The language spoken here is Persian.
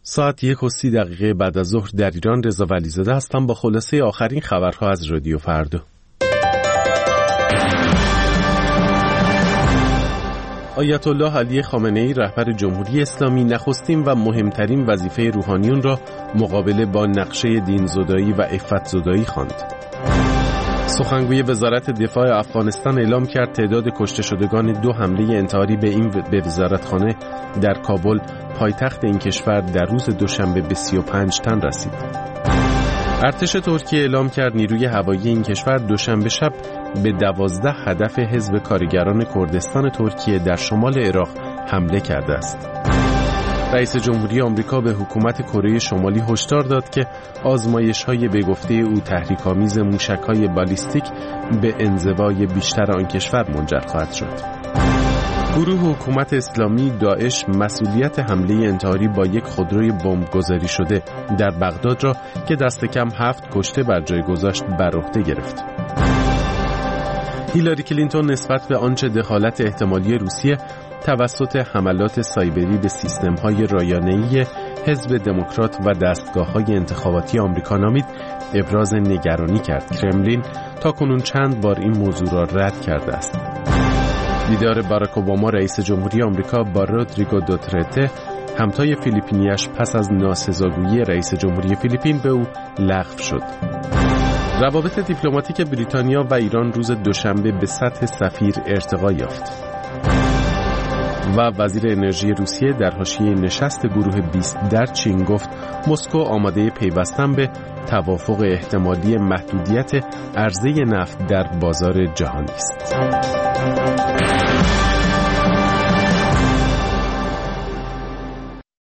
ساعت 1:30 بعد از ظهر در ایران. رضا ولیزاده هستم با خلاصه آخرین خبرها از رادیو فردا. آیت الله علی خامنه‌ای رهبر جمهوری اسلامی نخستین و مهمترین وظیفه روحانیون را مقابله با نقشه دین‌زدایی و عفت‌زدایی خواند. سخنگوی وزارت دفاع افغانستان اعلام کرد تعداد کشته شدگان 2 حمله انتحاری به وزارتخانه در کابل پایتخت این کشور در روز دوشنبه به 35 تن رسید. ارتش ترکیه اعلام کرد نیروی هوایی این کشور دوشنبه شب به 12 هدف حزب کارگران کردستان ترکیه در شمال عراق حمله کرده است. رئیس جمهوری آمریکا به حکومت کره شمالی هشدار داد که آزمایش‌های به گفته او تحریک‌آمیز موشک‌های بالیستیک به انزوای بیشتر آن کشور منجر خواهد شد. گروه حکومت اسلامی داعش مسئولیت حمله انتحاری با یک خودروی بمبگذاری شده در بغداد را که دست کم 7 کشته بر جای گذاشت بر عهده گرفت. هیلاری کلینتون نسبت به آنچه دخالت احتمالی روسیه توسط حملات سایبری به سیستم‌های رایانه‌ای حزب دموکرات و دستگاه‌های انتخاباتی آمریکا نامید ابراز نگرانی کرد. کرملین تاکنون چند بار این موضوع را رد کرده است. دیدار باراک اوباما رئیس جمهوری آمریکا با رودریگو دوترته همتای فیلیپینیش پس از ناسزاگویی رئیس جمهوری فیلیپین به او لغو شد. روابط دیپلماتیک بریتانیا و ایران روز دوشنبه به سطح سفیر ارتقا یافت. و وزیر انرژی روسیه در حاشیه نشست گروه 20 در چین گفت مسکو آماده پیوستن به توافق احتمالی محدودیت عرضه نفت در بازار جهانی است.